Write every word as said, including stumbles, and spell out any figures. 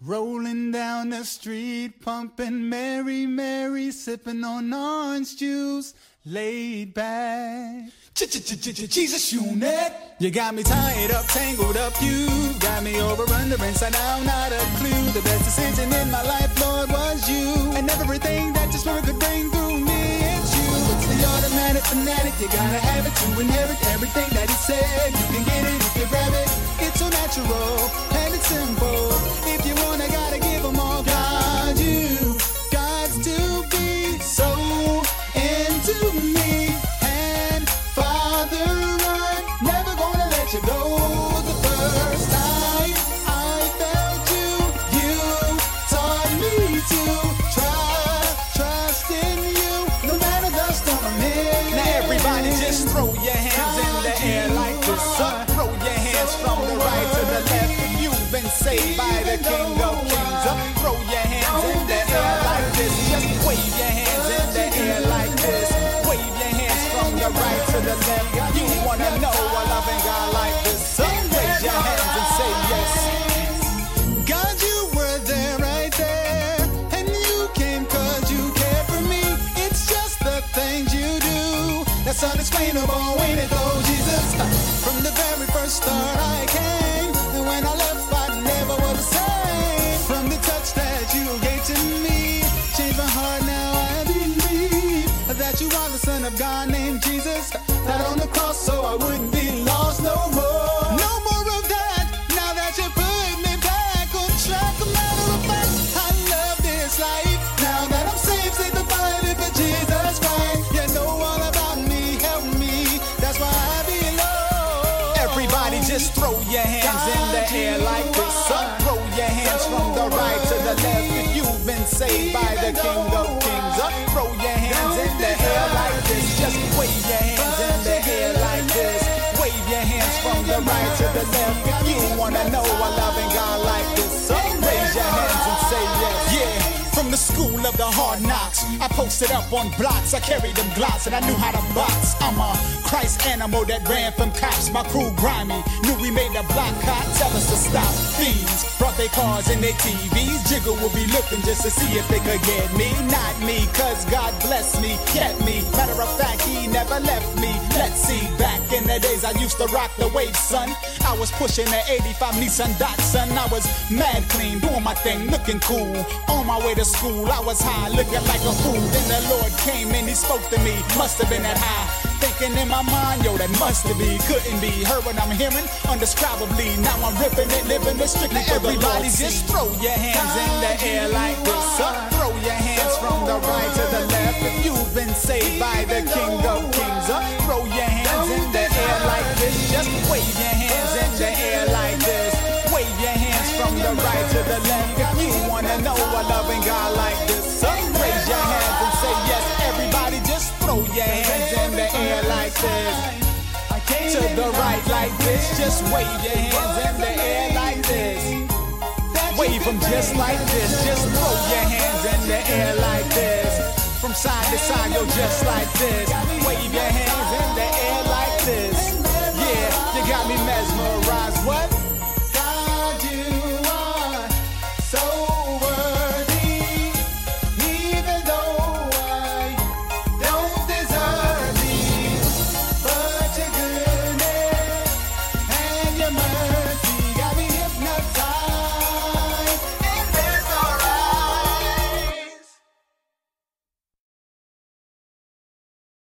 Rolling down the street, pumping Mary, Mary, sipping on orange juice, laid back. Jesus unit. You got me tied up, tangled up, you got me over, under, inside out, not a clue. The best decision in my life, Lord, was you. And everything that your spirit could bring through me, it's you. It's the automatic fanatic, you gotta have it to inherit everything that he said. You can get it, you can grab it, it's so natural, and it's simple. If you wanna, gotta give them all. God, you God's to be so into me. And Father, I'm never gonna let you go. The first time I felt you, you taught me to try, trust in you, no matter the storm I'm in. Now everybody just throw your hands in the air like this. Up, throw your hands from the right to the left. If you've been saved by the King of Kings, up, throw your hands in the air like this. Just wave your hands in the air like this. Wave your hands from the right to the left. You wanna know a loving God like this? So raise your hands and say yes. God, you were there, right there, and you came 'cause you care for me. It's just the things you do that's unexplainable, ain't it though, Jesus? From the very first start I came, and when I left I never was the same. From the touch that you gave to me, changed my heart, now I believe that you are the Son of God named Jesus, died on the cross so I wouldn't be lost no more. No more of that, now that you put me back on track. A matter of fact, I love this life, now that I'm saved, sanctified for Jesus Christ. You know all about me, help me, that's why I belong. Everybody just throw your hands in the air like this. Up, throw your hands from the right to the left. If you've been saved by the King of Kings, up, throw your hands in the air like this. Just wave your hands in the air like this. Wave your hands from the right to the left. If you wanna know a loving God like this, up, raise your hands and say yes. Yeah. From the school of the hard knocks, I posted up on blocks. I carried them glocks and I knew how to box. I'm a Christ animal that ran from cops. My crew grimy, knew we made the block hot. Tell us to stop. Thieves brought their cars and their T Vs. Jiggle will be looking just to see if they could get me. Not me, 'cause God blessed me, kept me. Matter of fact, he never left me. Let's see, back in the days I used to rock the wave, son. I was pushing the eighty-five Nissan Datsun. I was mad clean, doing my thing, looking cool. On my way to school, I was high, looking like a fool. Then the Lord came and he spoke to me. Must have been that high. Thinking in my mind, yo, that must have been, couldn't be. Heard what I'm hearing, undescribably. Now I'm ripping it, living it strictly for the Lord. Everybody just throw your hands in the air like this. Up, throw your hands from the right to the left. If you've been saved by the King of Kings, up, throw your hands in the air like this. Just wave your hands in the air like this. Wave your hands from the right to the left. If you wanna know a loving God like this, up, raise your hands and say yes. Everybody just throw your hands in the air like this. To the right like this. Just wave your hands in the air like this. Wave them just like this. Just throw your hands in the air like this. From side to side, yo, just like this. Wave your hands